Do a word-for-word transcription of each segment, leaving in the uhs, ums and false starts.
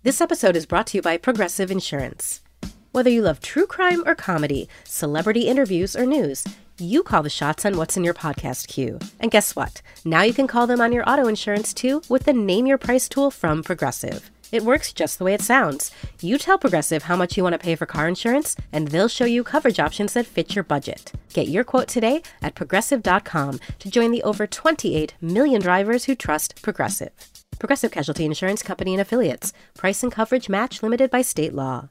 This episode is brought to you by Progressive Insurance. Whether you love true crime or comedy, celebrity interviews or news, you call the shots on what's in your podcast queue. And guess what? Now you can call them on your auto insurance too with the Name Your Price tool from Progressive. It works just the way it sounds. You tell Progressive how much you want to pay for car insurance, and they'll show you coverage options that fit your budget. Get your quote today at progressive dot com to join the over twenty-eight million drivers who trust Progressive. Progressive Casualty Insurance Company and Affiliates. Price and coverage match limited by state law.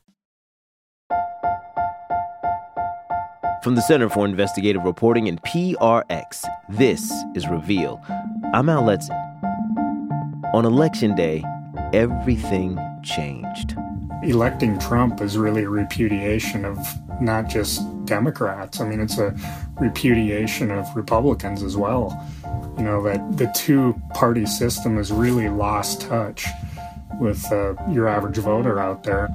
From the Center for Investigative Reporting and P R X, this is Reveal. I'm Al Letson. On Election Day, everything changed. Electing Trump is really a repudiation of not just Democrats. I mean, it's a repudiation of Republicans as well. You know, that the two-party system has really lost touch with uh, your average voter out there.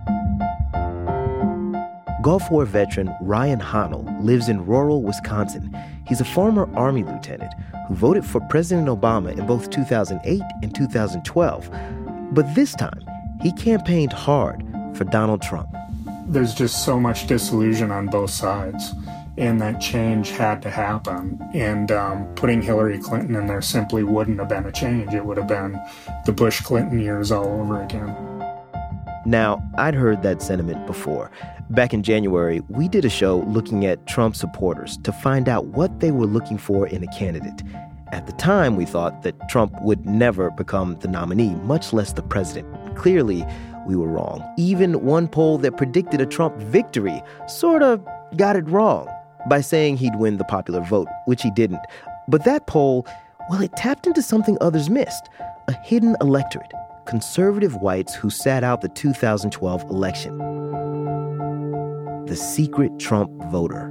Gulf War veteran Ryan Honnell lives in rural Wisconsin. He's a former Army lieutenant who voted for President Obama in both two thousand eight and two thousand twelve. But this time, he campaigned hard for Donald Trump. There's just so much disillusion on both sides, and that change had to happen. And um, putting Hillary Clinton in there simply wouldn't have been a change. It would have been the Bush-Clinton years all over again. Now, I'd heard that sentiment before. Back in January, we did a show looking at Trump supporters to find out what they were looking for in a candidate. At the time, we thought that Trump would never become the nominee, much less the president. Clearly, we were wrong. Even one poll that predicted a Trump victory sort of got it wrong by saying he'd win the popular vote, which he didn't. But that poll, well, it tapped into something others missed, a hidden electorate, conservative whites who sat out the two thousand twelve election. The secret Trump voter.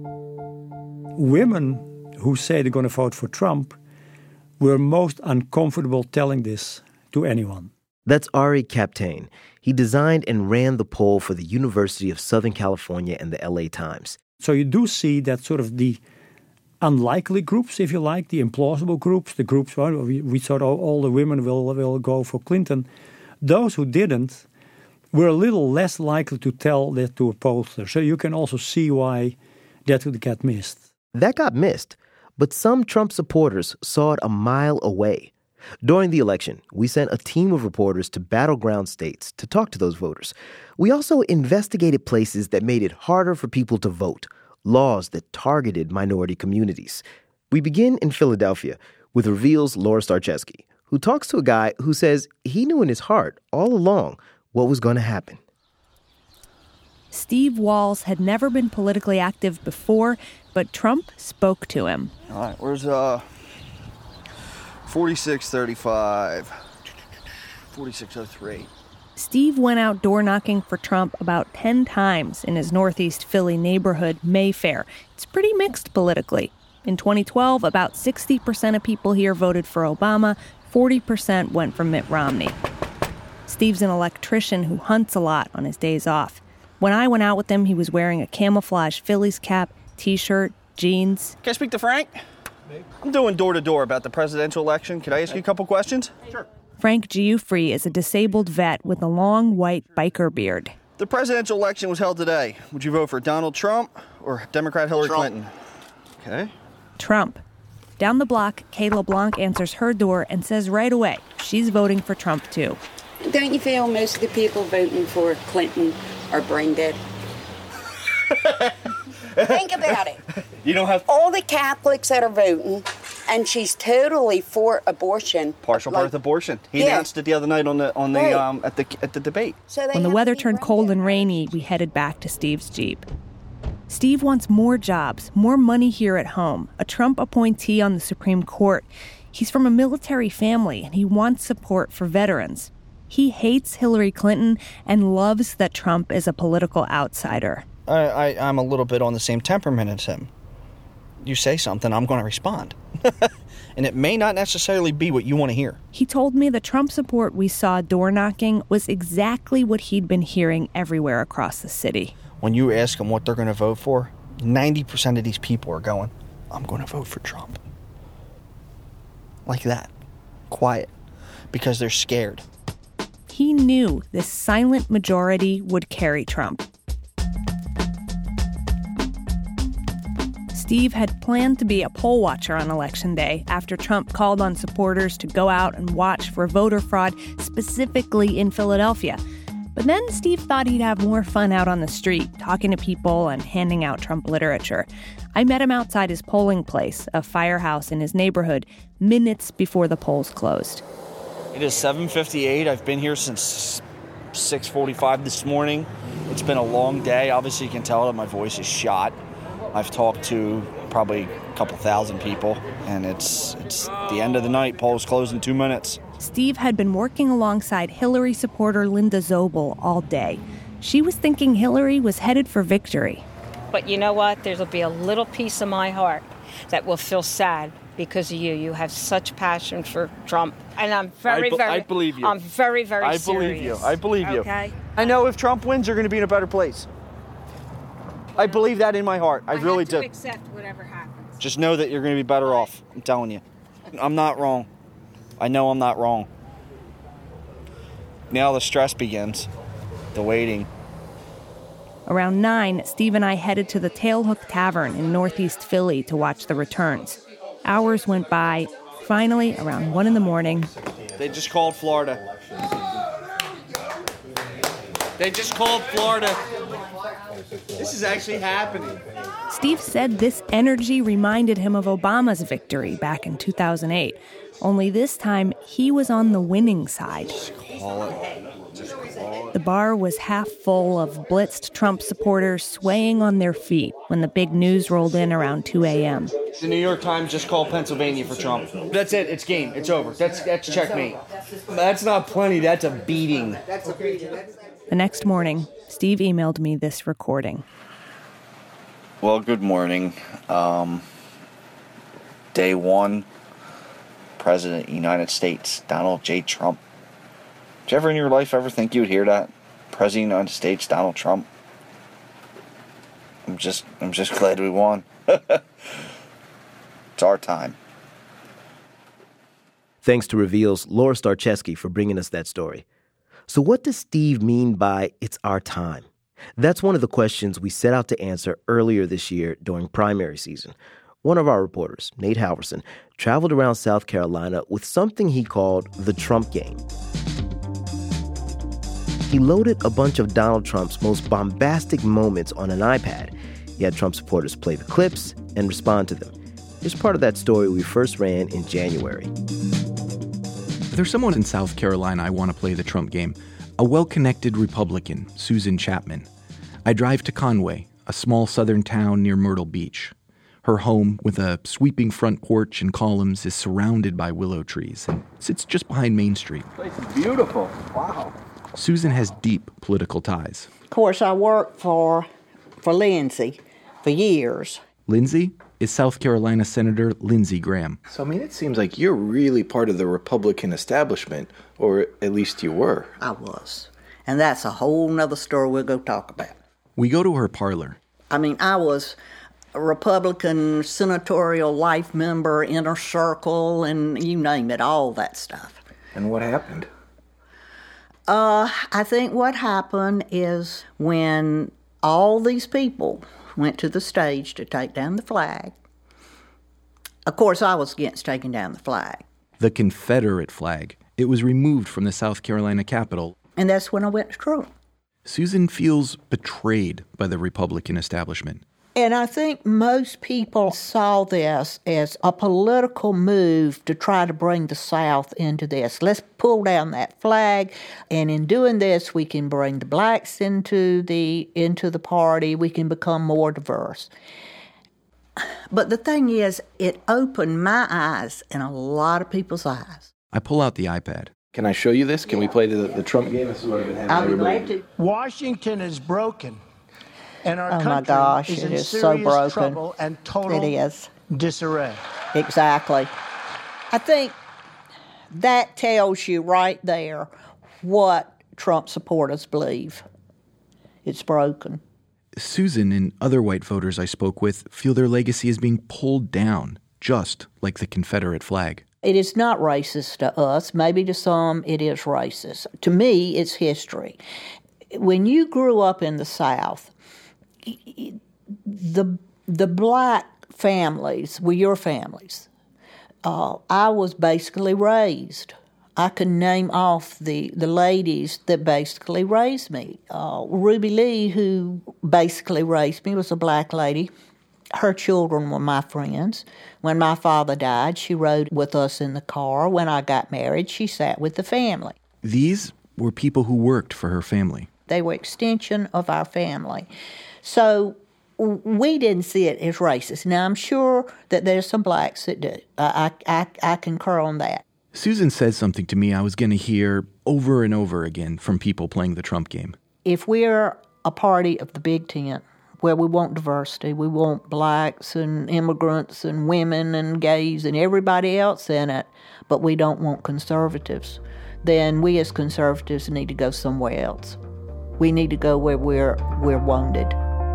Women who say they're going to vote for Trump were most uncomfortable telling this to anyone. That's Ari Kaptein. He designed and ran the poll for the University of Southern California and the L A Times. So you do see that sort of the unlikely groups, if you like, the implausible groups, the groups where we, we thought all, all the women will, will go for Clinton. Those who didn't were a little less likely to tell that to a pollster. So you can also see why that would get missed. That got missed, but some Trump supporters saw it a mile away. During the election, we sent a team of reporters to battleground states to talk to those voters. We also investigated places that made it harder for people to vote, laws that targeted minority communities. We begin in Philadelphia with Reveal's Laura Starcheski, who talks to a guy who says he knew in his heart all along what was going to happen. Steve Walls had never been politically active before, but Trump spoke to him. All right, where's uh forty-six thirty-five, forty-six oh three. Steve went out door knocking for Trump about ten times in his Northeast Philly neighborhood, Mayfair. It's pretty mixed politically. In twenty twelve, about sixty percent of people here voted for Obama, forty percent went for Mitt Romney. Steve's an electrician who hunts a lot on his days off. When I went out with him, he was wearing a camouflage Phillies cap, T-shirt, jeans. Can I speak to Frank? I'm doing door-to-door about the presidential election. Could I ask you a couple questions? Sure. Frank Giuffre is a disabled vet with a long white biker beard. The presidential election was held today. Would you vote for Donald Trump or Democrat Hillary Trump. Clinton? Okay. Trump. Down the block, Kay LeBlanc answers her door and says right away she's voting for Trump too. Don't you feel most of the people voting for Clinton are brain dead? Think about it. You don't have all the Catholics that are voting, and she's totally for abortion. Partial like, birth abortion. He yeah. announced it the other night on the on the right. um at the at the debate. So when the weather turned cold and rainy, we headed back to Steve's Jeep. Steve wants more jobs, more money here at home, a Trump appointee on the Supreme Court. He's from a military family, and he wants support for veterans. He hates Hillary Clinton and loves that Trump is a political outsider. I, I, I'm a little bit on the same temperament as him. You say something, I'm going to respond. And it may not necessarily be what you want to hear. He told me the Trump support we saw door knocking was exactly what he'd been hearing everywhere across the city. When you ask them what they're going to vote for, ninety percent of these people are going, I'm going to vote for Trump. Like that. Quiet. Because they're scared. he knew this silent majority would carry Trump. Steve had planned to be a poll watcher on Election Day after Trump called on supporters to go out and watch for voter fraud, specifically in Philadelphia. But then Steve thought he'd have more fun out on the street, talking to people and handing out Trump literature. I met him outside his polling place, a firehouse in his neighborhood, minutes before the polls closed. It is seven fifty-eight. I've been here since six forty-five this morning. It's been a long day. Obviously, you can tell that my voice is shot. I've talked to probably a couple thousand people, and it's it's the end of the night. Polls close in two minutes. Steve had been working alongside Hillary supporter Linda Zobel all day. She was thinking Hillary was headed for victory. But you know what? There'll be a little piece of my heart that will feel sad because of you. You have such passion for Trump. And I'm very, I be- very... I believe you. I'm very, very I serious. believe you. I believe you. Okay? I know if Trump wins, you're going to be in a better place. I believe that in my heart. I, I really have to do. accept whatever happens. Just know that you're going to be better off. I'm telling you. I'm not wrong. I know I'm not wrong. Now the stress begins. The waiting. Around nine, Steve and I headed to the Tailhook Tavern in northeast Philly to watch the returns. Hours went by. Finally, around one in the morning... They just called Florida. They just called Florida. This is actually happening. Steve said this energy reminded him of Obama's victory back in two thousand eight. Only this time, he was on the winning side. Just call it. Just call it. The bar was half full of blitzed Trump supporters swaying on their feet when the big news rolled in around two a.m. The New York Times just called Pennsylvania for Trump. That's it. It's game. It's over. That's that's checkmate. That's not plenty. That's a beating. The next morning, Steve emailed me this recording. Well, good morning. Um, day one, President of the United States, Donald J. Trump. Did you ever in your life ever think you'd hear that? President of the United States, Donald Trump. I'm just, I'm just glad we won. It's our time. Thanks to Reveal's Laura Starcheski for bringing us that story. So what does Steve mean by it's our time? That's one of the questions we set out to answer earlier this year during primary season. One of our reporters, Nate Halverson, traveled around South Carolina with something he called the Trump game. He loaded a bunch of Donald Trump's most bombastic moments on an iPad. He had Trump supporters play the clips and respond to them. Here's part of that story we first ran in January. There's someone in South Carolina I want to play the Trump game. A well-connected Republican, Susan Chapman. I drive to Conway, a small southern town near Myrtle Beach. Her home, with a sweeping front porch and columns, is surrounded by willow trees and sits just behind Main Street. This place is beautiful. Wow. Susan has deep political ties. Of course, I worked for for Lindsey for years. Lindsey is South Carolina Senator Lindsey Graham. So, I mean, it seems like you're really part of the Republican establishment, or at least you were. I was. And that's a whole nother story we'll go talk about. We go to her parlor. I mean, I was a Republican senatorial life member, inner circle, and you name it, all that stuff. And what happened? Uh, I think what happened is when all these people went to the stage to take down the flag. Of course, I was against taking down the flag. The Confederate flag. It was removed from the South Carolina Capitol. And that's when I went to Trump. Susan feels betrayed by the Republican establishment. And I think most people saw this as a political move to try to bring the South into this. Let's pull down that flag, and in doing this, we can bring the blacks into the into the party. We can become more diverse. But the thing is, it opened my eyes and a lot of people's eyes. I pull out the iPad. Can I show you this? Can we play the, the Trump game? This is what I've been having I'll be everybody. glad to. Washington is broken. And our Oh, my country gosh, is it in is so serious broken. trouble and total It is. disarray. Exactly. I think that tells you right there what Trump supporters believe. It's broken. Susan and other white voters I spoke with feel their legacy is being pulled down, just like the Confederate flag. It is not racist to us. Maybe to some it is racist. To me, it's history. When you grew up in the South, the the black families were your families. Uh, I was basically raised. I can name off the, the ladies that basically raised me. Uh, Ruby Lee, who basically raised me, was a black lady. Her children were my friends. When my father died, she rode with us in the car. When I got married, she sat with the family. These were people who worked for her family. They were extension of our family. So we didn't see it as racist. Now, I'm sure that there's some blacks that do. I, I, I concur on that. Susan says something to me I was going to hear over and over again from people playing the Trump game. If we're a party of the big tent, where we want diversity, we want blacks and immigrants and women and gays and everybody else in it, but we don't want conservatives, then we as conservatives need to go somewhere else. We need to go where we're we're wanted.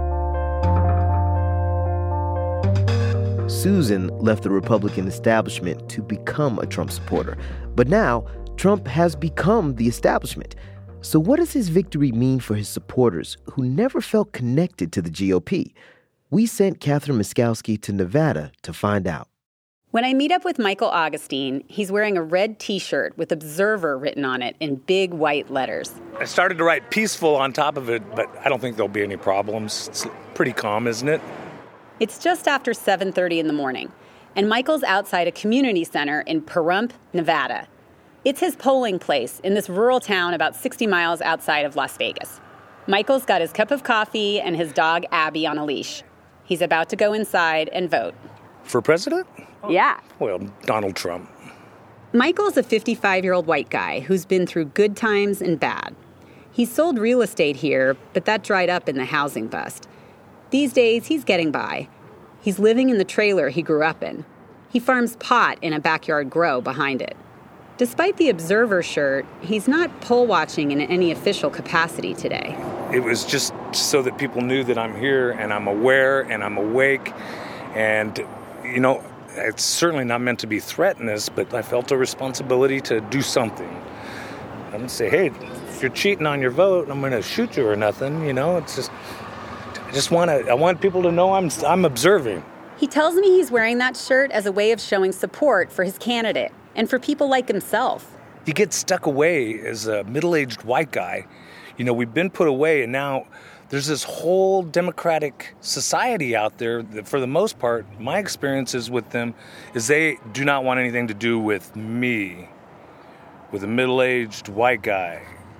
Susan left the Republican establishment to become a Trump supporter. But now, Trump has become the establishment. So what does his victory mean for his supporters who never felt connected to the G O P? We sent Catherine Miskowski to Nevada to find out. When I meet up with Michael Augustine, he's wearing a red T-shirt with Observer written on it in big white letters. I started to write peaceful on top of it, but I don't think there'll be any problems. It's pretty calm, isn't it? It's just after seven thirty in the morning, and Michael's outside a community center in Pahrump, Nevada. It's his polling place in this rural town about sixty miles outside of Las Vegas. Michael's got his cup of coffee and his dog Abby on a leash. He's about to go inside and vote. For president? Yeah. Well, Donald Trump. Michael's a fifty-five-year-old white guy who's been through good times and bad. He's sold real estate here, but that dried up in the housing bust. These days, he's getting by. He's living in the trailer he grew up in. He farms pot in a backyard grow behind it. Despite the Observer shirt, he's not poll watching in any official capacity today. It was just so that people knew that I'm here and I'm aware and I'm awake. And, you know, it's certainly not meant to be threatenous, but I felt a responsibility to do something. I didn't say, hey, if you're cheating on your vote, I'm going to shoot you or nothing. You know, it's just, I just want to, I want people to know I'm, I'm observing. He tells me he's wearing that shirt as a way of showing support for his candidate and for people like himself. You get stuck away as a middle-aged white guy. You know, we've been put away, and now there's this whole democratic society out there that, for the most part, my experiences with them is they do not want anything to do with me, with a middle-aged white guy.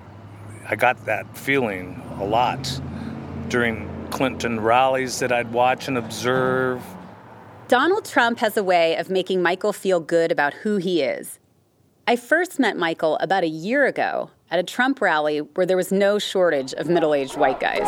I got that feeling a lot during Clinton rallies that I'd watch and observe. Donald Trump has a way of making Michael feel good about who he is. I first met Michael about a year ago at a Trump rally where there was no shortage of middle-aged white guys.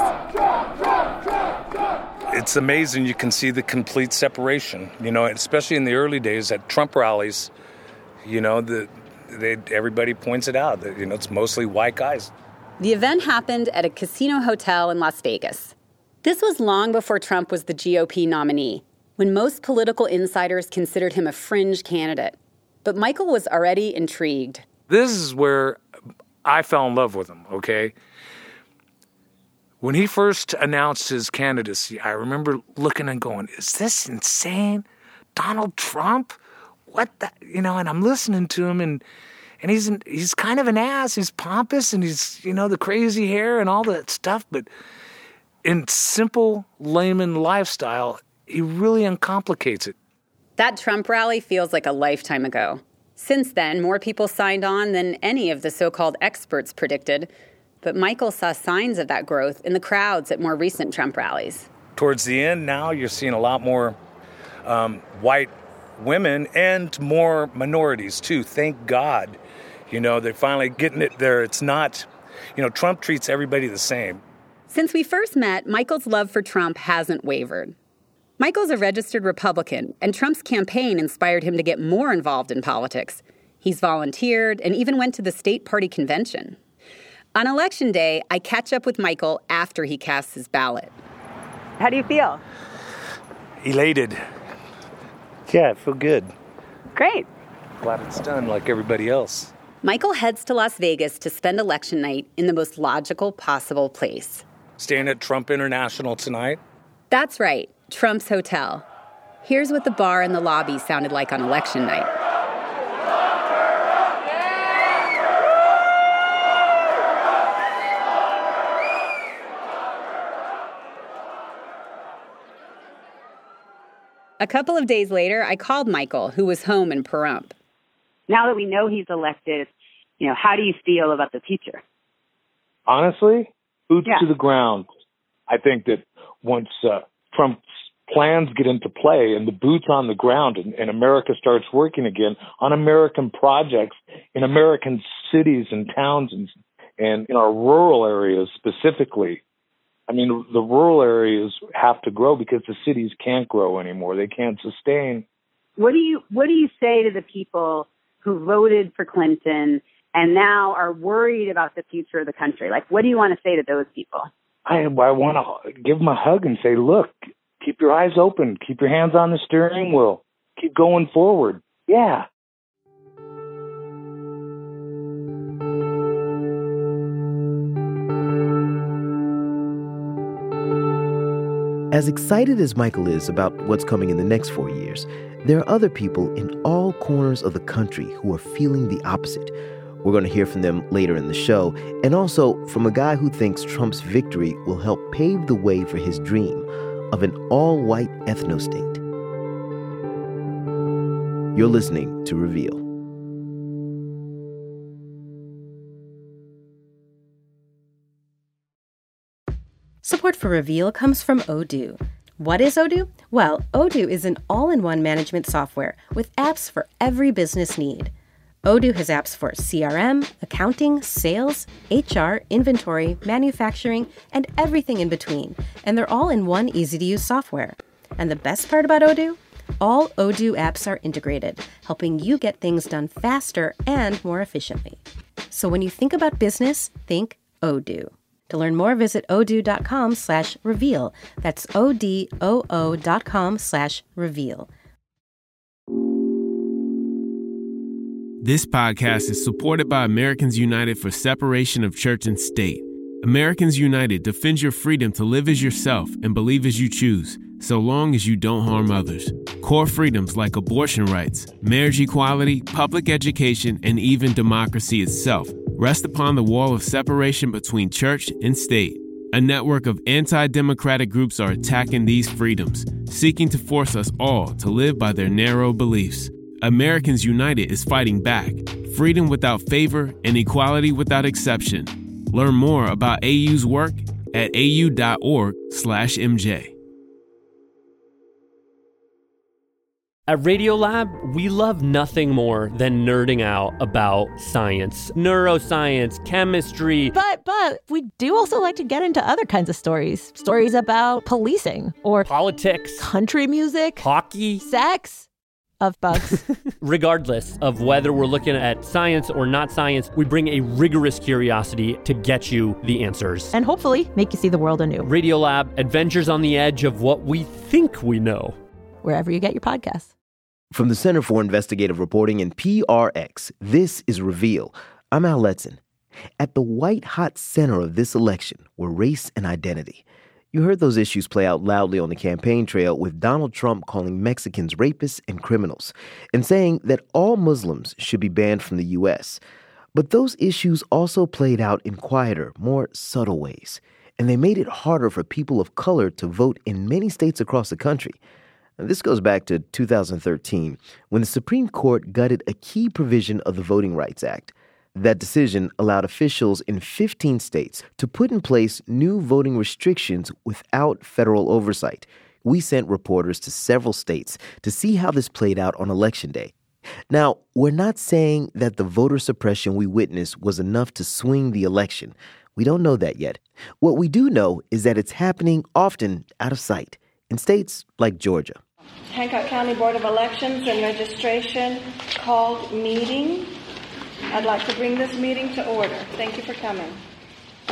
It's amazing. You can see the complete separation, you know, especially in the early days at Trump rallies. You know, the, they, everybody points it out that, you know, it's mostly white guys. The event happened at a casino hotel in Las Vegas. This was long before Trump was the G O P nominee, when most political insiders considered him a fringe candidate. But Michael was already intrigued. This is where I fell in love with him, okay? When he first announced his candidacy, I remember looking and going, is this insane? Donald Trump? What the, you know, and I'm listening to him, and and he's he's kind of an ass. He's pompous, and he's, you know, the crazy hair and all that stuff, but in simple layman lifestyle, he really uncomplicates it. That Trump rally feels like a lifetime ago. Since then, more people signed on than any of the so-called experts predicted. But Michael saw signs of that growth in the crowds at more recent Trump rallies. Towards the end now, you're seeing a lot more um, white women and more minorities, too. Thank God. You know, they're finally getting it there. It's not, you know, Trump treats everybody the same. Since we first met, Michael's love for Trump hasn't wavered. Michael's a registered Republican, and Trump's campaign inspired him to get more involved in politics. He's volunteered and even went to the state party convention. On Election Day, I catch up with Michael after he casts his ballot. How do you feel? Elated. Yeah, I feel good. Great. Glad it's done like everybody else. Michael heads to Las Vegas to spend election night in the most logical possible place. Staying at Trump International tonight? That's right, Trump's Hotel. Here's what the bar and the lobby sounded like on election night. A couple of days later, I called Michael, who was home in Pahrump. Now that we know he's elected, you know, how do you feel about the future? Honestly, boots yeah. to the ground. I think that once uh, Trump's plans get into play and the boots on the ground and, and America starts working again on American projects in American cities and towns and, and in our rural areas specifically, I mean, the rural areas have to grow because the cities can't grow anymore. They can't sustain. What do you What do you say to the people who voted for Clinton and now are worried about the future of the country? Like, what do you want to say to those people? I, I want to give them a hug and say, look, keep your eyes open. Keep your hands on the steering wheel. Keep going forward. Yeah. As excited as Michael is about what's coming in the next four years, there are other people in all corners of the country who are feeling the opposite. We're going to hear from them later in the show, and also from a guy who thinks Trump's victory will help pave the way for his dream of an all-white ethno-state. You're listening to Reveal. Support for Reveal comes from Odoo. What is Odoo? Well, Odoo is an all-in-one management software with apps for every business need. Odoo has apps for C R M, accounting, sales, H R, inventory, manufacturing, and everything in between. And they're all in one easy-to-use software. And the best part about Odoo? All Odoo apps are integrated, helping you get things done faster and more efficiently. So when you think about business, think Odoo. To learn more, visit odoo.com slash reveal. That's O-D-O-O dot com slash reveal. This podcast is supported by Americans United for Separation of Church and State. Americans United defends your freedom to live as yourself and believe as you choose, so long as you don't harm others. Core freedoms like abortion rights, marriage equality, public education, and even democracy itself rest upon the wall of separation between church and state. A network of anti-democratic groups are attacking these freedoms, seeking to force us all to live by their narrow beliefs. Americans United is fighting back. Freedom without favor and equality without exception. Learn more about A U's work at au.org slash MJ. At Radiolab, we love nothing more than nerding out about science, neuroscience, chemistry. But, but we do also like to get into other kinds of stories. Stories about policing or politics, country music, hockey, sex, of bugs. Regardless of whether we're looking at science or not science, we bring a rigorous curiosity to get you the answers. And hopefully make you see the world anew. Radiolab, adventures on the edge of what we think we know. Wherever you get your podcasts. From the Center for Investigative Reporting and P R X, this is Reveal. I'm Al Letson. At the white-hot center of this election were race and identity. You heard those issues play out loudly on the campaign trail with Donald Trump calling Mexicans rapists and criminals and saying that all Muslims should be banned from the U S. But those issues also played out in quieter, more subtle ways, and they made it harder for people of color to vote in many states across the country. This goes back to two thousand thirteen, when the Supreme Court gutted a key provision of the Voting Rights Act. That decision allowed officials in fifteen states to put in place new voting restrictions without federal oversight. We sent reporters to several states to see how this played out on Election Day. Now, we're not saying that the voter suppression we witnessed was enough to swing the election. We don't know that yet. What we do know is that it's happening often out of sight in states like Georgia. Hancock County Board of Elections and Registration called meeting. I'd like to bring this meeting to order. Thank you for coming.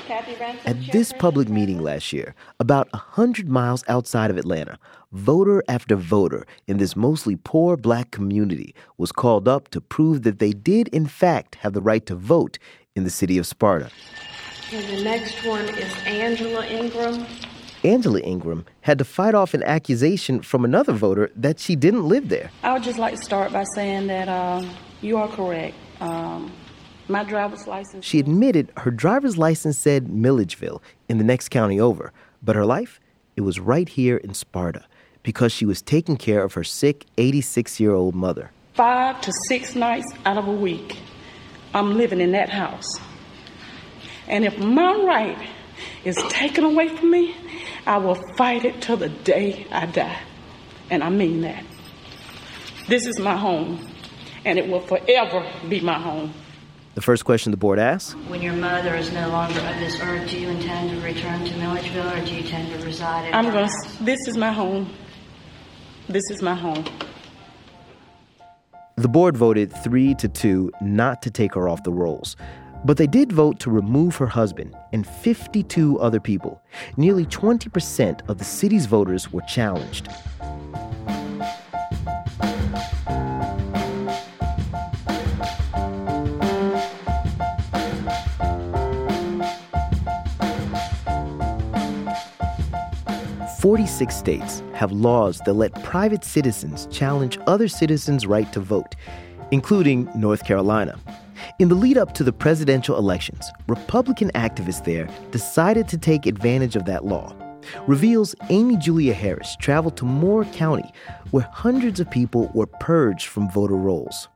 Kathy Ransom. At this public meeting last year, about one hundred miles outside of Atlanta, voter after voter in this mostly poor black community was called up to prove that they did, in fact, have the right to vote in the city of Sparta. And the next one is Angela Ingram. Angela Ingram had to fight off an accusation from another voter that she didn't live there. I would just like to start by saying that um, you are correct. Um, my driver's license... She admitted her driver's license said Milledgeville in the next county over, but her life, it was right here in Sparta because she was taking care of her sick eighty-six-year-old mother. Five to six nights out of a week, I'm living in that house. And if my right is taken away from me, I will fight it till the day I die. And I mean that. This is my home, and it will forever be my home. The first question the board asked: when your mother is no longer on this earth, do you intend to return to Milledgeville, or do you intend to reside in I'm her gonna, house? This is my home. This is my home. The board voted three to two not to take her off the rolls. But they did vote to remove her husband and fifty-two other people. Nearly twenty percent of the city's voters were challenged. forty-six states have laws that let private citizens challenge other citizens' right to vote, including North Carolina. In the lead up to the presidential elections, Republican activists there decided to take advantage of that law. Reveals Amy Julia Harris traveled to Moore County, where hundreds of people were purged from voter rolls.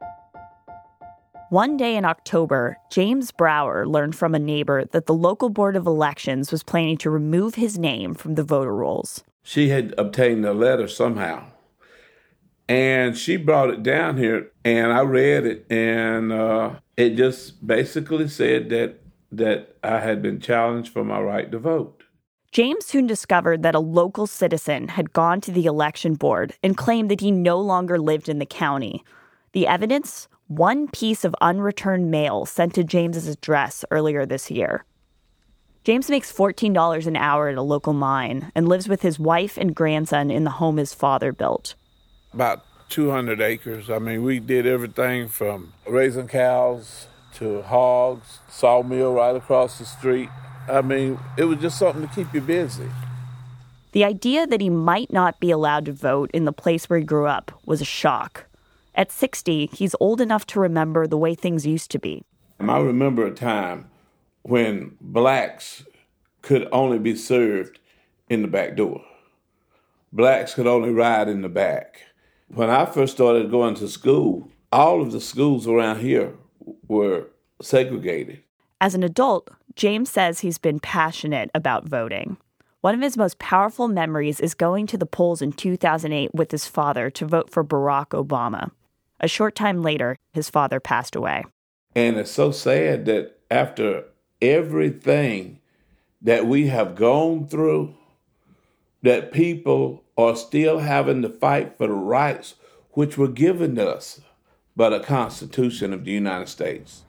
One day in October, James Brower learned from a neighbor that the local board of elections was planning to remove his name from the voter rolls. She had obtained a letter somehow, and she brought it down here, and I read it, and uh, it just basically said that that I had been challenged for my right to vote. James soon discovered that a local citizen had gone to the election board and claimed that he no longer lived in the county. The evidence? One piece of unreturned mail sent to James's address earlier this year. James makes fourteen dollars an hour at a local mine and lives with his wife and grandson in the home his father built. About two hundred acres. I mean, we did everything from raising cows to hogs, sawmill right across the street. I mean, it was just something to keep you busy. The idea that he might not be allowed to vote in the place where he grew up was a shock. At sixty, he's old enough to remember the way things used to be. I remember a time when blacks could only be served in the back door. Blacks could only ride in the back. When I first started going to school, all of the schools around here were segregated. As an adult, James says he's been passionate about voting. One of his most powerful memories is going to the polls in two thousand eight with his father to vote for Barack Obama. A short time later, his father passed away. And it's so sad that after everything that we have gone through, that people are still having to fight for the rights which were given us by the Constitution of the United States.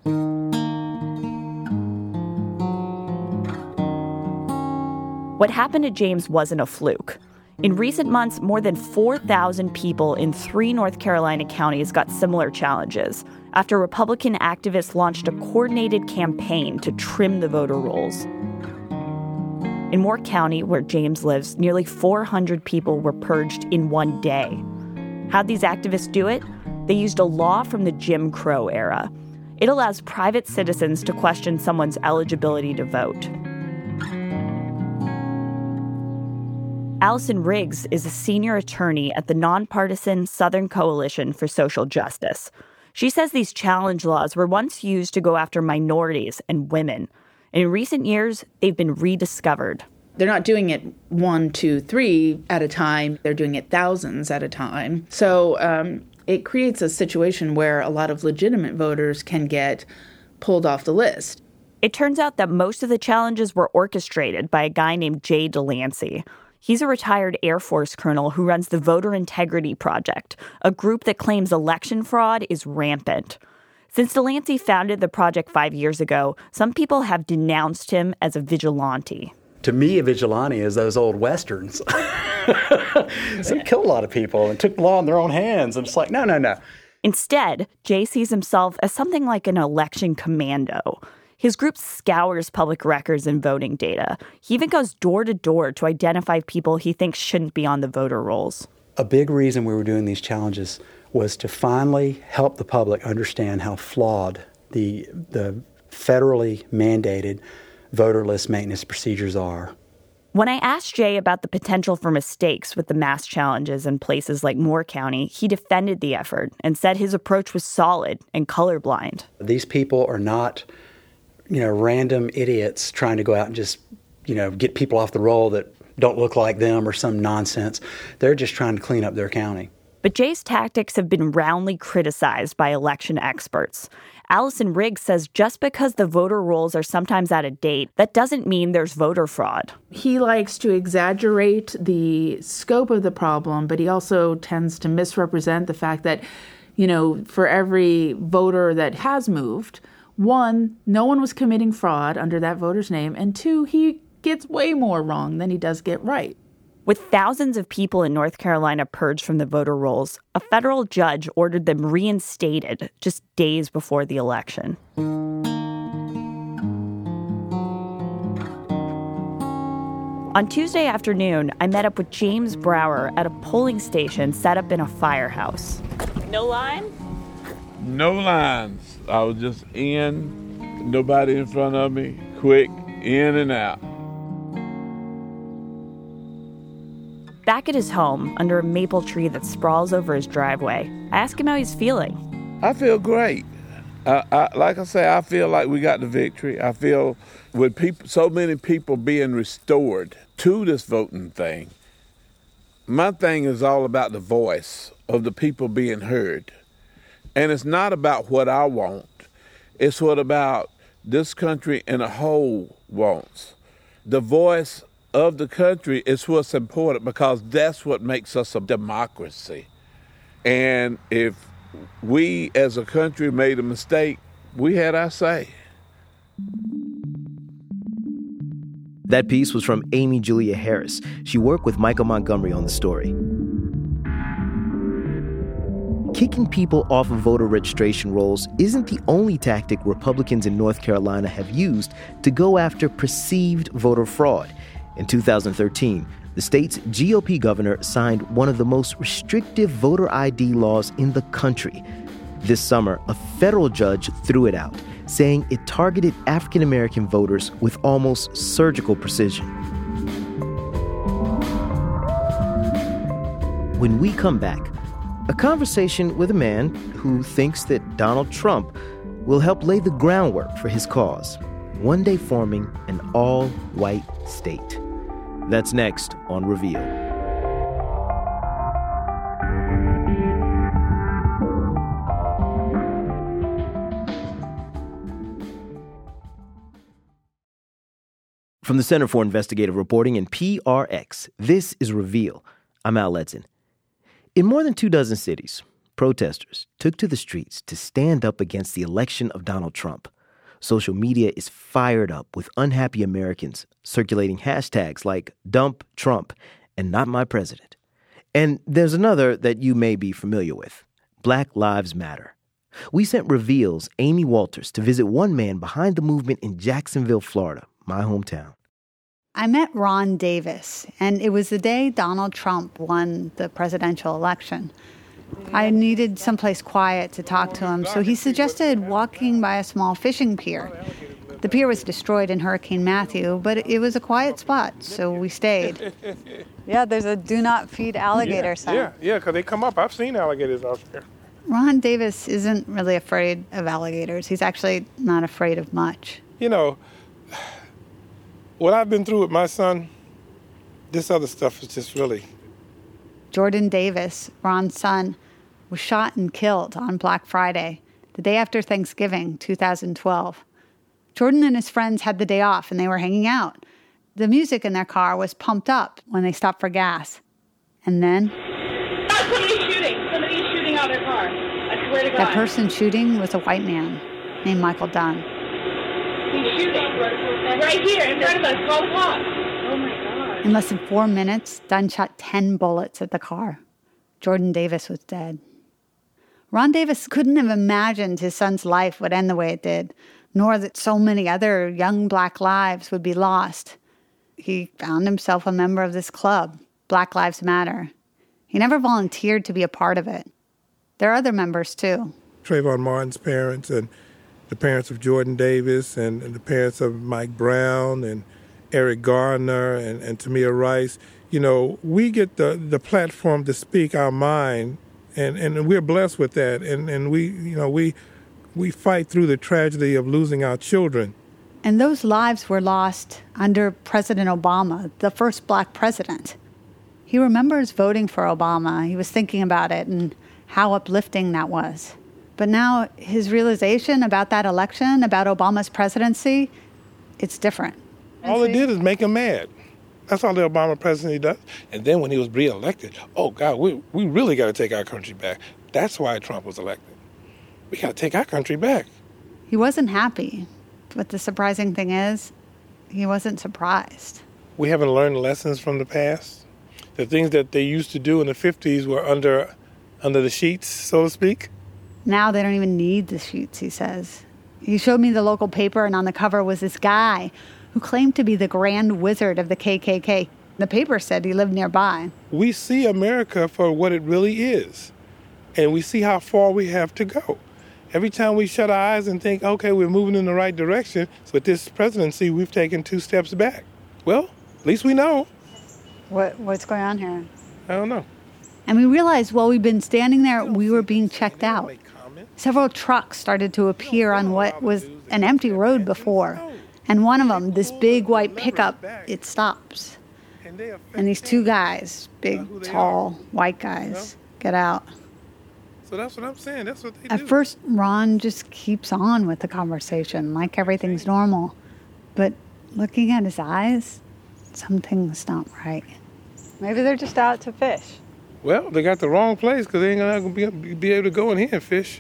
What happened to James wasn't a fluke. In recent months, more than four thousand people in three North Carolina counties got similar challenges after Republican activists launched a coordinated campaign to trim the voter rolls. In Moore County, where James lives, nearly four hundred people were purged in one day. How'd these activists do it? They used a law from the Jim Crow era. It allows private citizens to question someone's eligibility to vote. Allison Riggs is a senior attorney at the nonpartisan Southern Coalition for Social Justice. She says these challenge laws were once used to go after minorities and women. And in recent years, they've been rediscovered. They're not doing it one, two, three at a time. They're doing it thousands at a time. So um, it creates a situation where a lot of legitimate voters can get pulled off the list. It turns out that most of the challenges were orchestrated by a guy named Jay Delancey. He's a retired Air Force colonel who runs the Voter Integrity Project, a group that claims election fraud is rampant. Since Delancey founded the project five years ago, some people have denounced him as a vigilante. To me, a vigilante is those old Westerns. So he killed a lot of people and took the law in their own hands. I'm just like, no, no, no. Instead, Jay sees himself as something like an election commando. His group scours public records and voting data. He even goes door to door to identify people he thinks shouldn't be on the voter rolls. A big reason we were doing these challenges was to finally help the public understand how flawed the the federally mandated voter list maintenance procedures are. When I asked Jay about the potential for mistakes with the mass challenges in places like Moore County, he defended the effort and said his approach was solid and colorblind. These people are not, you know, random idiots trying to go out and just, you know, get people off the roll that don't look like them or some nonsense. They're just trying to clean up their county. But Jay's tactics have been roundly criticized by election experts. Allison Riggs says just because the voter rolls are sometimes out of date, that doesn't mean there's voter fraud. He likes to exaggerate the scope of the problem, but he also tends to misrepresent the fact that, you know, for every voter that has moved, one, no one was committing fraud under that voter's name, and two, he gets way more wrong than he does get right. With thousands of people in North Carolina purged from the voter rolls, a federal judge ordered them reinstated just days before the election. On Tuesday afternoon, I met up with James Brower at a polling station set up in a firehouse. No line? No lines. I was just in, nobody in front of me, quick, in and out. Back at his home, under a maple tree that sprawls over his driveway, I ask him how he's feeling. I feel great. I, I, like I say, I feel like we got the victory. I feel with people, so many people being restored to this voting thing, my thing is all about the voice of the people being heard. And it's not about what I want. It's what about this country in a whole wants. The voice of the country is what's important because that's what makes us a democracy. And if we as a country made a mistake, we had our say. That piece was from Amy Julia Harris. She worked with Michael Montgomery on the story. Kicking people off of voter registration rolls isn't the only tactic Republicans in North Carolina have used to go after perceived voter fraud. In two thousand thirteen, the state's G O P governor signed one of the most restrictive voter I D laws in the country. This summer, a federal judge threw it out, saying it targeted African-American voters with almost surgical precision. When we come back, a conversation with a man who thinks that Donald Trump will help lay the groundwork for his cause, one day forming an all-white state. That's next on Reveal. From the Center for Investigative Reporting and P R X, this is Reveal. I'm Al Letson. In more than two dozen cities, protesters took to the streets to stand up against the election of Donald Trump. Social media is fired up with unhappy Americans circulating hashtags like Dump Trump and Not My President. And there's another that you may be familiar with, Black Lives Matter. We sent Reveal's Amy Walters to visit one man behind the movement in Jacksonville, Florida, my hometown. I met Ron Davis, and it was the day Donald Trump won the presidential election. I needed someplace quiet to talk to him, so he suggested walking by a small fishing pier. The pier was destroyed in Hurricane Matthew, but it was a quiet spot, so we stayed. Yeah, there's a do not feed alligator yeah, sign. Yeah, yeah, because they come up. I've seen alligators out there. Ron Davis isn't really afraid of alligators. He's actually not afraid of much. You know, what I've been through with my son, this other stuff is just really... Jordan Davis, Ron's son, was shot and killed on Black Friday, the day after Thanksgiving, two thousand twelve. Jordan and his friends had the day off and they were hanging out. The music in their car was pumped up when they stopped for gas. And then... Somebody's shooting. Somebody's shooting out their car. I swear to God. That person shooting was a white man named Michael Dunn. He's shooting right here in front of us. Call the cops. Oh, my God. In less than four minutes, Dunn shot ten bullets at the car. Jordan Davis was dead. Ron Davis couldn't have imagined his son's life would end the way it did, nor that so many other young black lives would be lost. He found himself a member of this club, Black Lives Matter. He never volunteered to be a part of it. There are other members, too. Trayvon Martin's parents and the parents of Jordan Davis and, and the parents of Mike Brown and Eric Gardner and, and Tamir Rice. You know, we get the, the platform to speak our mind, and, and we're blessed with that. And, and we, you know, we we fight through the tragedy of losing our children. And those lives were lost under President Obama, the first black president. He remembers voting for Obama. He was thinking about it and how uplifting that was. But now his realization about that election, about Obama's presidency, it's different. All it did is make him mad. That's all the Obama presidency does. And then when he was reelected, oh, God, we we really got to take our country back. That's why Trump was elected. We got to take our country back. He wasn't happy. But the surprising thing is, he wasn't surprised. We haven't learned lessons from the past. The things that they used to do in the fifties were under under the sheets, so to speak. Now they don't even need the sheets, he says. He showed me the local paper, and on the cover was this guy who claimed to be the grand wizard of the K K K. The paper said he lived nearby. We see America for what it really is, and we see how far we have to go. Every time we shut our eyes and think, okay, we're moving in the right direction, with this presidency, we've taken two steps back. Well, at least we know. What What's going on here? I don't know. And we realized while we'd been standing there, we were being checked out. Several trucks started to appear on what was an empty road before. And one of them, this big white pickup, it stops. And these two guys, big, tall, white guys, get out. So that's what I'm saying. That's what they At do. first, Ron just keeps on with the conversation, like everything's normal. But looking at his eyes, something's not right. Maybe they're just out to fish. Well, they got the wrong place because they ain't gonna be, be able to go in here and fish.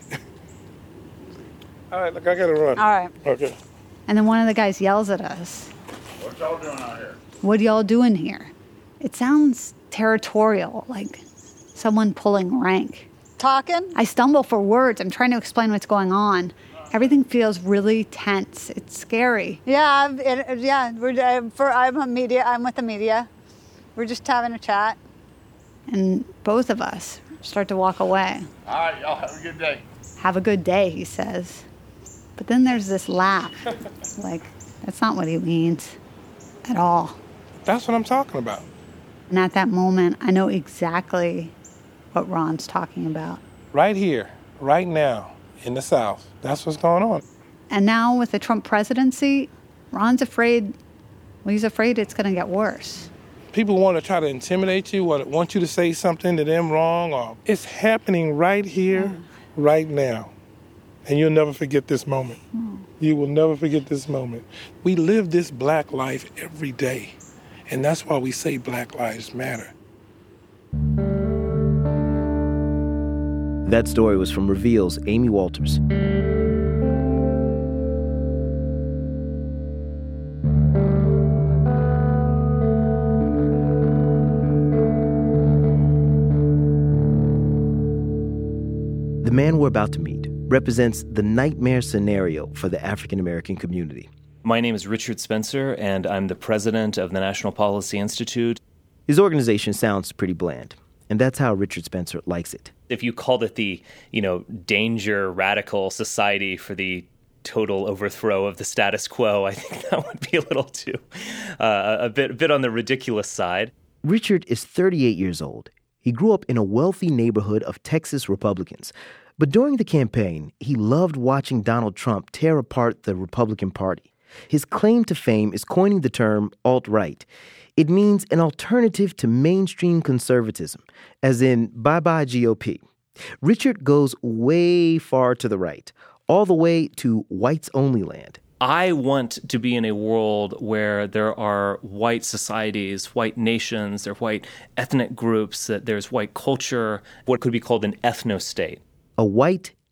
All right, look, I gotta run. All right. Okay. And then one of the guys yells at us. What y'all doing out here? What y'all doing here? It sounds territorial, like someone pulling rank. Talking? I stumble for words. I'm trying to explain what's going on. Everything feels really tense. It's scary. Yeah, it, yeah. We're, uh, for, I'm a media. I'm with the media. We're just having a chat. And both of us start to walk away. All right, y'all have a good day. Have a good day, he says. But then there's this laugh. Like, that's not what he means at all. That's what I'm talking about. And at that moment, I know exactly what Ron's talking about. Right here, right now, in the South. That's what's going on. And now with the Trump presidency, Ron's afraid, well, he's afraid it's going to get worse. People want to try to intimidate you, want want you to say something to them wrong. Or it's happening right here, mm. right now. And you'll never forget this moment. Mm. You will never forget this moment. We live this black life every day. And that's why we say Black Lives Matter. That story was from Reveal's Amy Walters. The man we're about to meet represents the nightmare scenario for the African American community. My name is Richard Spencer, and I'm the president of the National Policy Institute. His organization sounds pretty bland, and that's how Richard Spencer likes it. If you called it the, you know, danger radical society for the total overthrow of the status quo, I think that would be a little too, uh, a bit, a bit on the ridiculous side. Richard is thirty-eight years old. He grew up in a wealthy neighborhood of Texas Republicans. But during the campaign, he loved watching Donald Trump tear apart the Republican Party. His claim to fame is coining the term alt-right. It means an alternative to mainstream conservatism, as in bye-bye G O P. Richard goes way far to the right, all the way to whites-only land. I want to be in a world where there are white societies, white nations, there are white ethnic groups, that there's white culture, what could be called an ethno-state. A white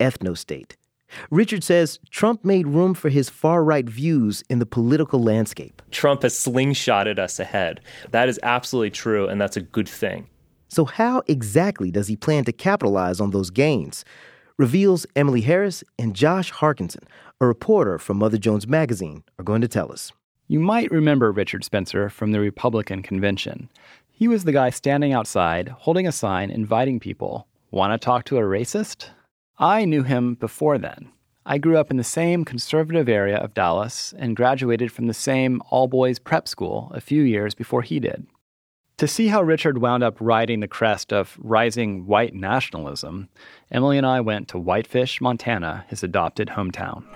ethno-state. Richard says Trump made room for his far-right views in the political landscape. Trump has slingshotted us ahead. That is absolutely true, and that's a good thing. So how exactly does he plan to capitalize on those gains? Reveals Emily Harris and Josh Harkinson, a reporter from Mother Jones Magazine, are going to tell us. You might remember Richard Spencer from the Republican convention. He was the guy standing outside, holding a sign, inviting people. Want to talk to a racist? I knew him before then. I grew up in the same conservative area of Dallas and graduated from the same all-boys prep school a few years before he did. To see how Richard wound up riding the crest of rising white nationalism, Emily and I went to Whitefish, Montana, his adopted hometown.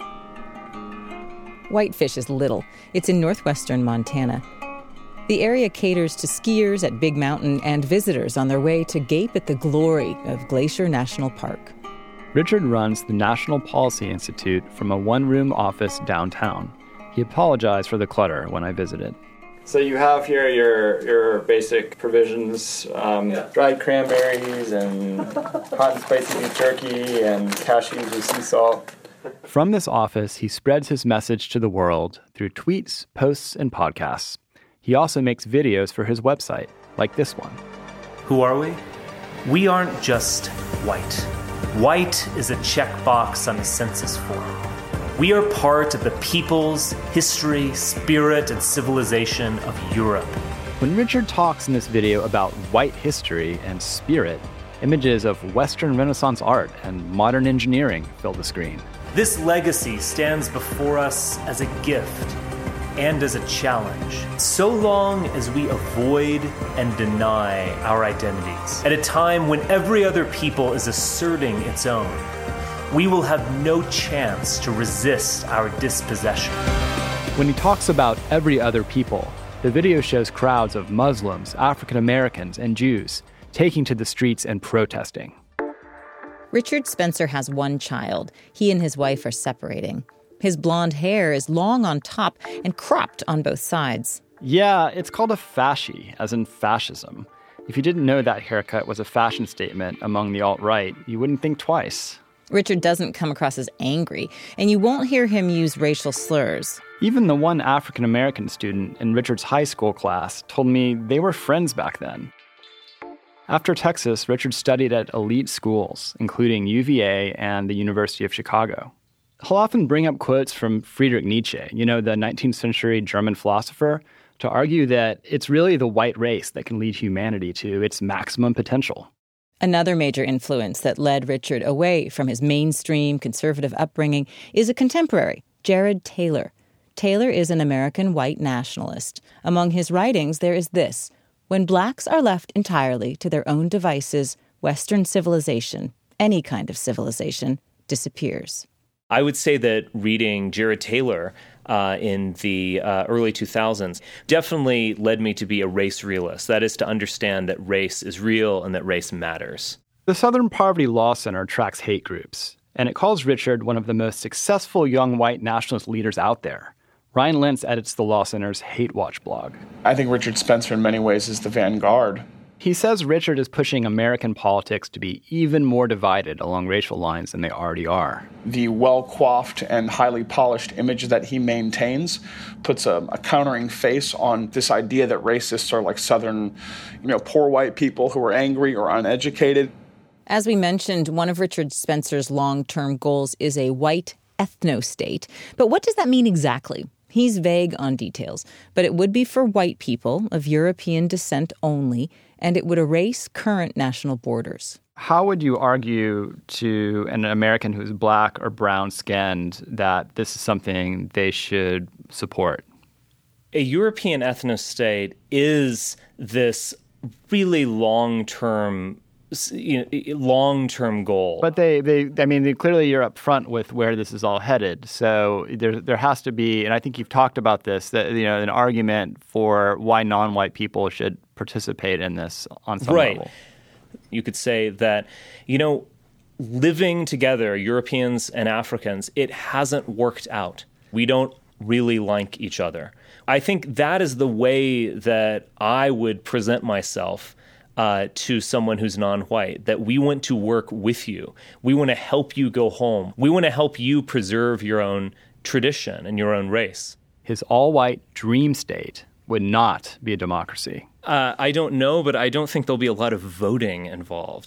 Whitefish is little. It's in northwestern Montana. The area caters to skiers at Big Mountain and visitors on their way to gape at the glory of Glacier National Park. Richard runs the National Policy Institute from a one-room office downtown. He apologized for the clutter when I visited. So you have here your your basic provisions, um, yeah. dried cranberries and hot and spicy beef jerky and cashews with sea salt. From this office, he spreads his message to the world through tweets, posts, and podcasts. He also makes videos for his website, like this one. Who are we? We aren't just white. White is a checkbox on a census form. We are part of the people's history, spirit, and civilization of Europe. When Richard talks in this video about white history and spirit, images of Western Renaissance art and modern engineering fill the screen. This legacy stands before us as a gift and as a challenge, so long as we avoid and deny our identities. At a time when every other people is asserting its own, we will have no chance to resist our dispossession. When he talks about every other people, the video shows crowds of Muslims, African Americans, and Jews taking to the streets and protesting. Richard Spencer has one child. He and his wife are separating. His blonde hair is long on top and cropped on both sides. Yeah, it's called a fascie, as in fascism. If you didn't know that haircut was a fashion statement among the alt-right, you wouldn't think twice. Richard doesn't come across as angry, and you won't hear him use racial slurs. Even the one African-American student in Richard's high school class told me they were friends back then. After Texas, Richard studied at elite schools, including U V A and the University of Chicago. He'll often bring up quotes from Friedrich Nietzsche, you know, the nineteenth century German philosopher, to argue that it's really the white race that can lead humanity to its maximum potential. Another major influence that led Richard away from his mainstream conservative upbringing is a contemporary, Jared Taylor. Taylor is an American white nationalist. Among his writings, there is this: when blacks are left entirely to their own devices, Western civilization, any kind of civilization, disappears. I would say that reading Jared Taylor uh, in the uh, early two thousands definitely led me to be a race realist. That is, to understand that race is real and that race matters. The Southern Poverty Law Center tracks hate groups, and it calls Richard one of the most successful young white nationalist leaders out there. Ryan Lentz edits the Law Center's Hate Watch blog. I think Richard Spencer in many ways is the vanguard. He says Richard is pushing American politics to be even more divided along racial lines than they already are. The well-coiffed and highly polished image that he maintains puts a, a countering face on this idea that racists are like Southern, you know, poor white people who are angry or uneducated. As we mentioned, one of Richard Spencer's long-term goals is a white ethno-state. But what does that mean exactly? He's vague on details, but it would be for white people of European descent only, and it would erase current national borders. How would you argue to an American who's black or brown-skinned that this is something they should support? A European ethno-state is this really long-term You know, long-term goal. But they, they, I mean, they, clearly you're up front with where this is all headed. So there, there has to be, and I think you've talked about this, that, you know, an argument for why non-white people should participate in this on some right. level. You could say that, you know, living together, Europeans and Africans, it hasn't worked out. We don't really like each other. I think that is the way that I would present myself uh, to someone who's non-white, that we want to work with you. We want to help you go home. We want to help you preserve your own tradition and your own race. His all-white dream state would not be a democracy. Uh, I don't know, but I don't think there'll be a lot of voting involved.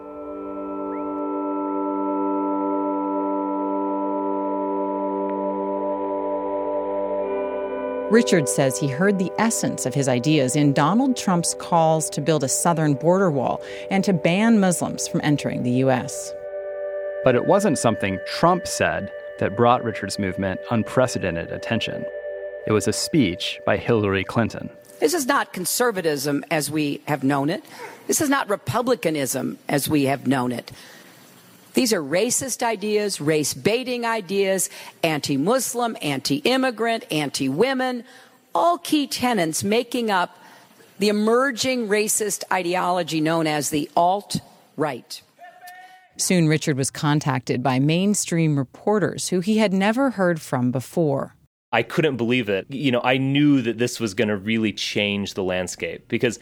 Richard says he heard the essence of his ideas in Donald Trump's calls to build a southern border wall and to ban Muslims from entering the U S. But it wasn't something Trump said that brought Richard's movement unprecedented attention. It was a speech by Hillary Clinton. This is not conservatism as we have known it. This is not republicanism as we have known it. These are racist ideas, race-baiting ideas, anti-Muslim, anti-immigrant, anti-women, all key tenets making up the emerging racist ideology known as the alt-right. Soon Richard was contacted by mainstream reporters who he had never heard from before. I couldn't believe it. You know, I knew that this was going to really change the landscape because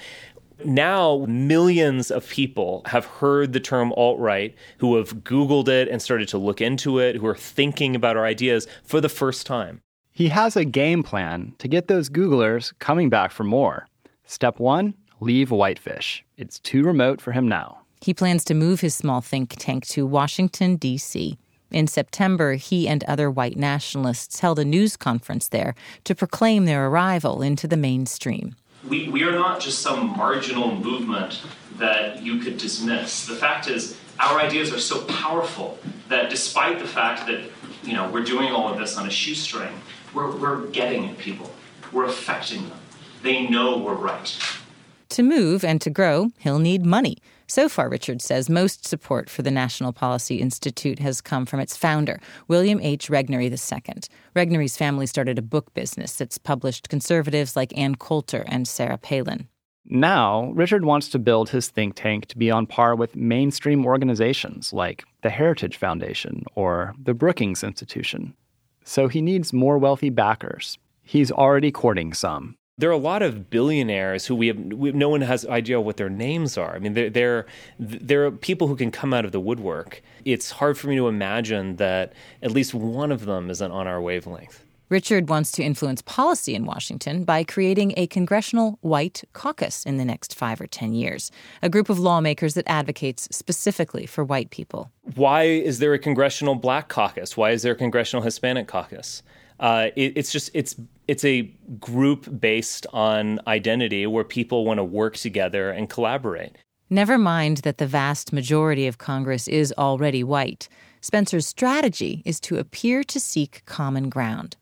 now millions of people have heard the term alt-right, who have Googled it and started to look into it, who are thinking about our ideas for the first time. He has a game plan to get those Googlers coming back for more. Step one, leave Whitefish. It's too remote for him now. He plans to move his small think tank to Washington, D C In September, he and other white nationalists held a news conference there to proclaim their arrival into the mainstream. We, we are not just some marginal movement that you could dismiss. The fact is, our ideas are so powerful that despite the fact that, you know, we're doing all of this on a shoestring, we're, we're getting at people. We're affecting them. They know we're right. To move and to grow, he'll need money. So far, Richard says, most support for the National Policy Institute has come from its founder, William H. Regnery the Second. Regnery's family started a book business that's published conservatives like Ann Coulter and Sarah Palin. Now, Richard wants to build his think tank to be on par with mainstream organizations like the Heritage Foundation or the Brookings Institution. So he needs more wealthy backers. He's already courting some. There are a lot of billionaires who we have, we, no one has idea what their names are. I mean, there, there, there are people who can come out of the woodwork. It's hard for me to imagine that at least one of them isn't on our wavelength. Richard wants to influence policy in Washington by creating a congressional white caucus in the next five or ten years, a group of lawmakers that advocates specifically for white people. Why is there a congressional black caucus? Why is there a congressional Hispanic caucus? Uh, it, it's just it's it's a group based on identity where people want to work together and collaborate. Never mind that the vast majority of Congress is already white. Spencer's strategy is to appear to seek common ground.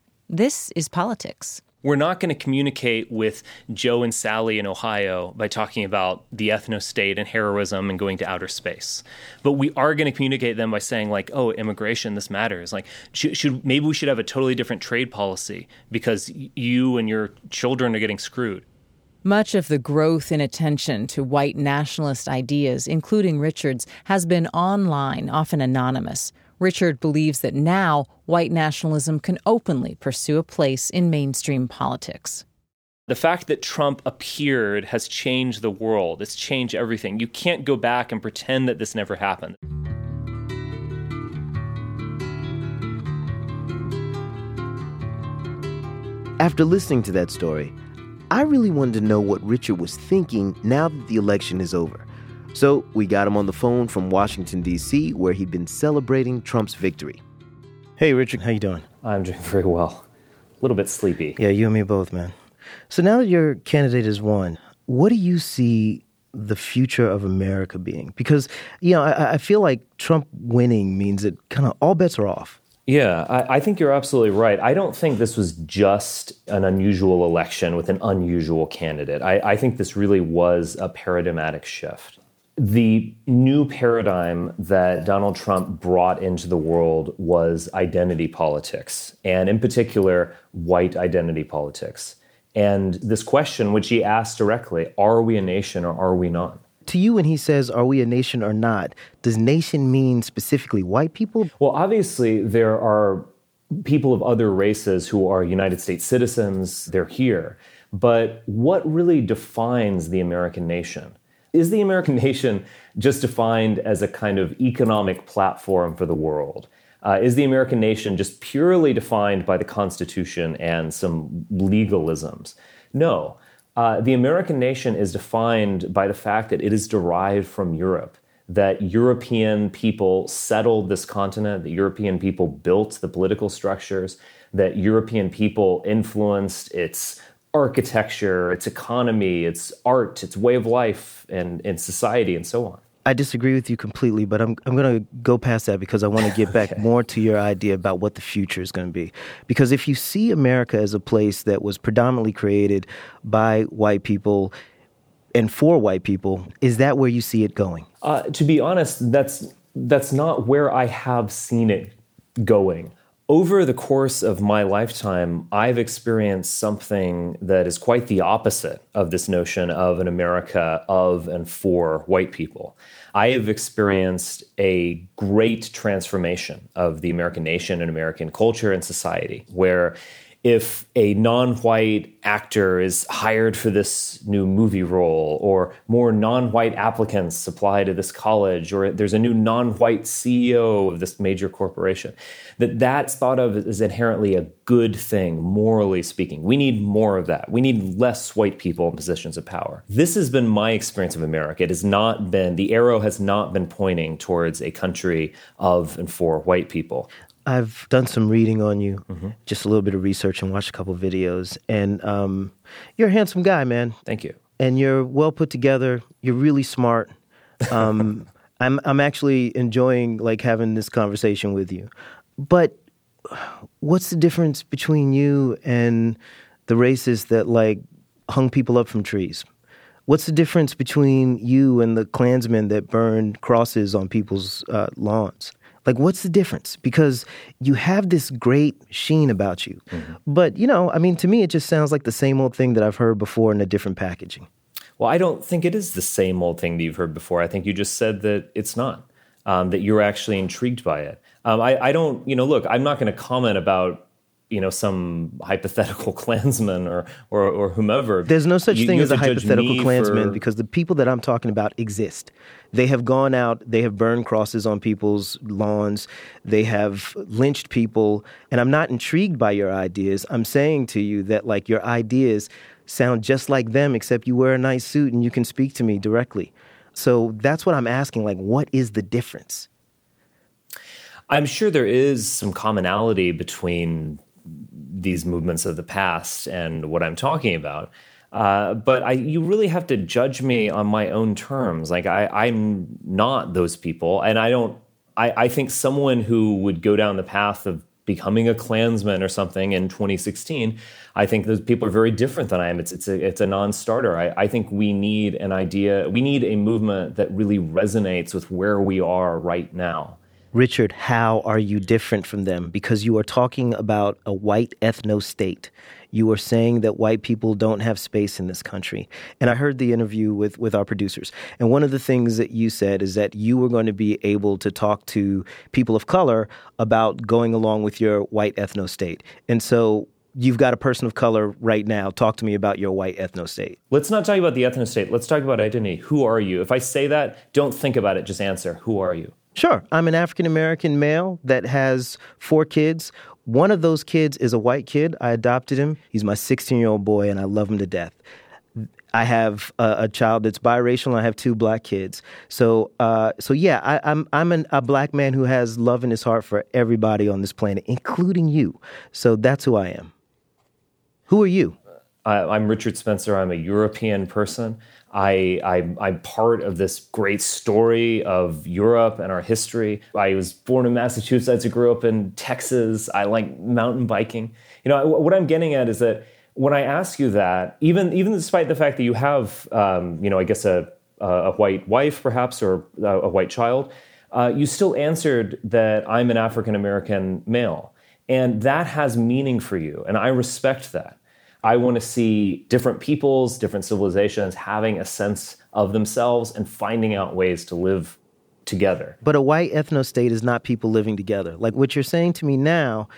This is politics. We're not going to communicate with Joe and Sally in Ohio by talking about the ethno-state and heroism and going to outer space. But we are going to communicate them by saying, like, oh, immigration, this matters. Like, should, should maybe we should have a totally different trade policy because you and your children are getting screwed. Much of the growth in attention to white nationalist ideas, including Richard's, has been online, often anonymous. Richard believes that now white nationalism can openly pursue a place in mainstream politics. The fact that Trump appeared has changed the world. It's changed everything. You can't go back and pretend that this never happened. After listening to that story, I really wanted to know what Richard was thinking now that the election is over. So we got him on the phone from Washington, D C, where he'd been celebrating Trump's victory. Hey, Richard, how you doing? I'm doing very well. A little bit sleepy. Yeah, you and me both, man. So now that your candidate has won, what do you see the future of America being? Because, you know, I, I feel like Trump winning means that kind of all bets are off. Yeah, I, I think you're absolutely right. I don't think this was just an unusual election with an unusual candidate. I, I think this really was a paradigmatic shift. The new paradigm that Donald Trump brought into the world was identity politics, and in particular, white identity politics. And this question, which he asked directly, are we a nation or are we not? To you, when he says, are we a nation or not, does nation mean specifically white people? Well, obviously, there are people of other races who are United States citizens. They're here. But what really defines the American nation Is the American nation just defined as a kind of economic platform for the world? Uh, is the American nation just purely defined by the Constitution and some legalisms? No. Uh, the American nation is defined by the fact that it is derived from Europe, that European people settled this continent, that European people built the political structures, that European people influenced its architecture, its economy, its art, its way of life, and, and society, and so on. I disagree with you completely, but I'm I'm going to go past that because I want to get back okay. more to your idea about what the future is going to be. Because if you see America as a place that was predominantly created by white people and for white people, is that where you see it going? Uh, to be honest, that's that's not where I have seen it going. Over the course of my lifetime, I've experienced something that is quite the opposite of this notion of an America of and for white people. I have experienced a great transformation of the American nation and American culture and society, where if a non-white actor is hired for this new movie role, or more non-white applicants apply to this college, or there's a new non-white C E O of this major corporation, that that's thought of as inherently a good thing, morally speaking. We need more of that. We need less white people in positions of power. This has been my experience of America. It has not been, the arrow has not been pointing towards a country of and for white people. I've done some reading on you, mm-hmm. just a little bit of research and watched a couple of videos. And um, you're a handsome guy, man. Thank you. And you're well put together. You're really smart. Um, I'm I'm actually enjoying like having this conversation with you. But what's the difference between you and the racists that like hung people up from trees? What's the difference between you and the Klansmen that burned crosses on people's uh, lawns? Like, what's the difference? Because you have this great sheen about you. Mm-hmm. But, you know, I mean, to me, it just sounds like the same old thing that I've heard before in a different packaging. Well, I don't think it is the same old thing that you've heard before. I think you just said that it's not, um, that you're actually intrigued by it. Um, I, I don't, you know, look, I'm not going to comment about, you know, some hypothetical Klansman or, or or whomever. There's no such you, thing you as a hypothetical Klansman for... because the people that I'm talking about exist. They have gone out, they have burned crosses on people's lawns, they have lynched people, and I'm not intrigued by your ideas. I'm saying to you that, like, your ideas sound just like them, except you wear a nice suit and you can speak to me directly. So that's what I'm asking, like, what is the difference? I'm sure there is some commonality between these movements of the past and what I'm talking about. Uh, but I, you really have to judge me on my own terms. Like I, I'm not those people, and I don't. I, I think someone who would go down the path of becoming a Klansman or something in twenty sixteen, I think those people are very different than I am. It's it's a it's a non-starter. I, I think we need an idea. We need a movement that really resonates with where we are right now. Richard, how are you different from them? Because you are talking about a white ethno-state. You are saying that white people don't have space in this country. And I heard the interview with, with our producers. And one of the things that you said is that you were going to be able to talk to people of color about going along with your white ethno-state. And so you've got a person of color right now. Talk to me about your white ethno-state. Let's not talk about the ethno-state. Let's talk about identity. Who are you? If I say that, don't think about it. Just answer. Who are you? Sure. I'm an African-American male that has four kids. One of those kids is a white kid. I adopted him. He's my sixteen-year-old boy, and I love him to death. I have a, a child that's biracial, and I have two black kids. So, uh, so yeah, I, I'm I'm an, a black man who has love in his heart for everybody on this planet, including you. So that's who I am. Who are you? Uh, I'm Richard Spencer. I'm a European person. I, I, I'm part of this great story of Europe and our history. I was born in Massachusetts. I grew up in Texas. I like mountain biking. You know, what I'm getting at is that when I ask you that, even even despite the fact that you have, um, you know, I guess a, a white wife perhaps or a, a white child, uh, you still answered that I'm an African-American male. And that has meaning for you. And I respect that. I want to see different peoples, different civilizations having a sense of themselves and finding out ways to live together. But a white ethno-state is not people living together. Like what you're saying to me now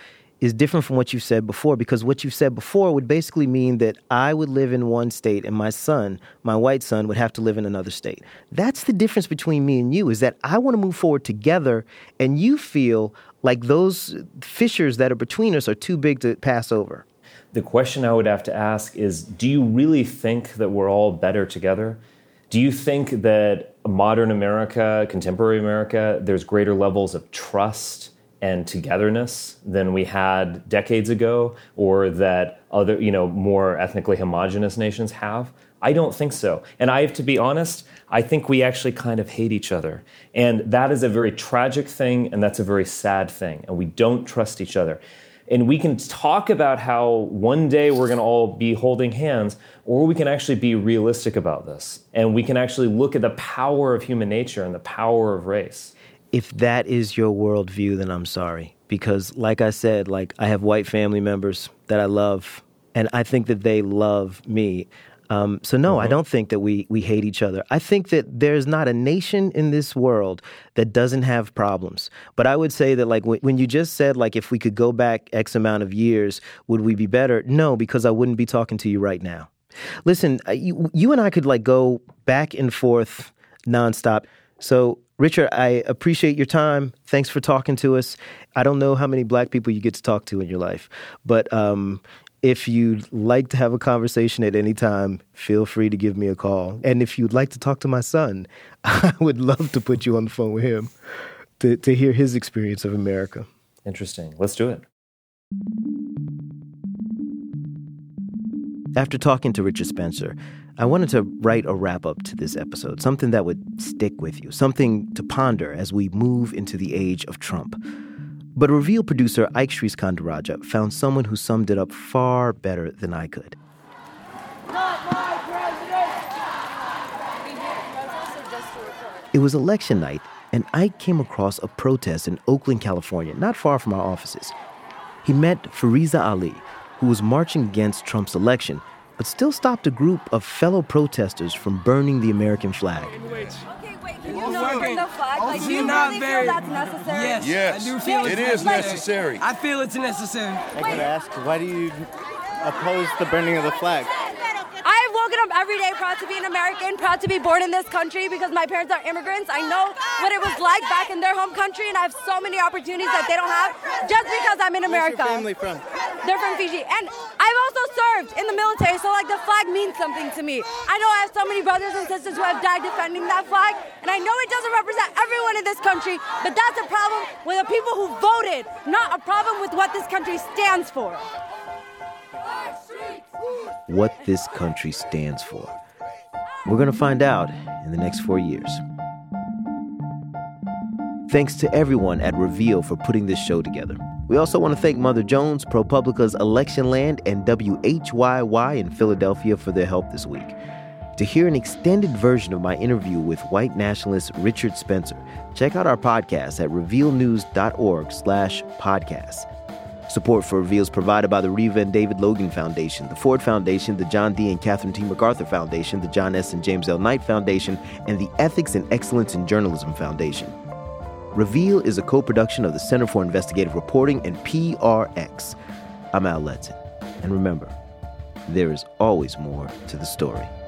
is different from what you've said before, because what you've said before would basically mean that I would live in one state and my son, my white son, would have to live in another state. That's the difference between me and you, is that I want to move forward together, and you feel like those fissures that are between us are too big to pass over. The question I would have to ask is, do you really think that we're all better together? Do you think that modern America, contemporary America, there's greater levels of trust and togetherness than we had decades ago, or that other, you know, more ethnically homogenous nations have? I don't think so. And I have to be honest, I think we actually kind of hate each other. And that is a very tragic thing, and that's a very sad thing. And we don't trust each other. And we can talk about how one day we're going to all be holding hands, or we can actually be realistic about this. And we can actually look at the power of human nature and the power of race. If that is your worldview, then I'm sorry. Because like I said, like I have white family members that I love, and I think that they love me. Um, so no, mm-hmm. I don't think that we we hate each other. I think that there's not a nation in this world that doesn't have problems. But I would say that, like, w- when you just said, like, if we could go back X amount of years, would we be better? No, because I wouldn't be talking to you right now. Listen, you, you and I could, like, go back and forth nonstop. So, Richard, I appreciate your time. Thanks for talking to us. I don't know how many black people you get to talk to in your life, but um, if you'd like to have a conversation at any time, feel free to give me a call. And if you'd like to talk to my son, I would love to put you on the phone with him to, to hear his experience of America. Interesting. Let's do it. After talking to Richard Spencer, I wanted to write a wrap-up to this episode, something that would stick with you, something to ponder as we move into the age of Trump. But Reveal producer Ike Sriskandarajah found someone who summed it up far better than I could. Not my president! It was election night, and Ike came across a protest in Oakland, California, not far from our offices. He met Fariza Ali, who was marching against Trump's election, but still stopped a group of fellow protesters from burning the American flag. Okay, wait, can you not burn the flag? Like, do you really feel that's necessary? Yes, Yes, I do feel it it's is necessary. I feel it's necessary. I could ask, why do you oppose the burning of the flag? I've woken up every day proud to be an American, proud to be born in this country because my parents are immigrants. I know what it was like back in their home country, and I have so many opportunities that they don't have just because I'm in America. Where's your family from? They're from Fiji. And I've also served in the military, so like the flag means something to me. I know I have so many brothers and sisters who have died defending that flag, and I know it doesn't represent everyone in this country, but that's a problem with the people who voted, not a problem with what this country stands for. What this country stands for. We're going to find out in the next four years. Thanks to everyone at Reveal for putting this show together. We also want to thank Mother Jones, ProPublica's Election Land, and W H Y Y in Philadelphia for their help this week. To hear an extended version of my interview with white nationalist Richard Spencer, check out our podcast at revealnews.org slash podcasts. Support for Reveal is provided by the Reva and David Logan Foundation, the Ford Foundation, the John D. and Catherine T. MacArthur Foundation, the John S. and James L. Knight Foundation, and the Ethics and Excellence in Journalism Foundation. Reveal is a co-production of the Center for Investigative Reporting and P R X. I'm Al Letson. And remember, there is always more to the story.